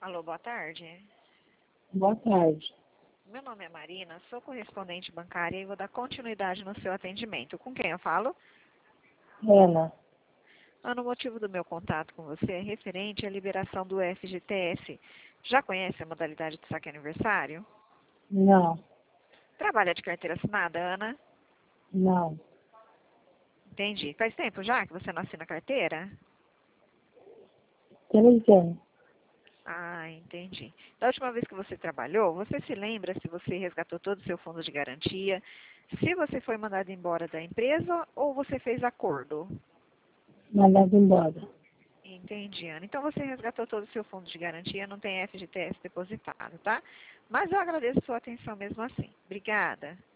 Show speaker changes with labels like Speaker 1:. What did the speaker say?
Speaker 1: Alô, boa tarde.
Speaker 2: Boa tarde.
Speaker 1: Meu nome é Marina, sou correspondente bancária e vou dar continuidade no seu atendimento. Com quem eu falo?
Speaker 2: Ana,
Speaker 1: O motivo do meu contato com você é referente à liberação do FGTS. Já conhece a modalidade de saque aniversário?
Speaker 2: não,
Speaker 1: Trabalha de carteira assinada, Ana?
Speaker 2: não.
Speaker 1: Entendi. Faz tempo já que você não assina carteira?
Speaker 2: 3 anos.
Speaker 1: Ah, entendi. Da última vez que você trabalhou, você se lembra se você resgatou todo o seu fundo de garantia, se você foi mandado embora da empresa ou você fez acordo?
Speaker 2: Mandado embora.
Speaker 1: Entendi, Ana. Então você resgatou todo o seu fundo de garantia, não tem FGTS depositado, tá? Mas eu agradeço a sua atenção mesmo assim. Obrigada.